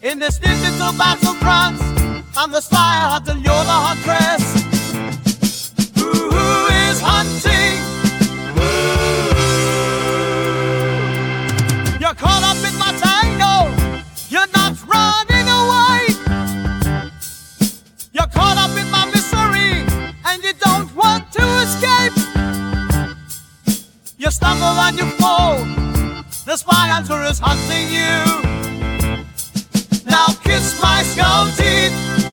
In this digital battleground, I'm the spy until you're the huntress. Who is hunting? You're caught up in my tangle. You're not running away. You're caught up in my misery, and you don't want to escape. You stumble and you fall. The spy hunter is hunting you. Now kiss my skull teeth.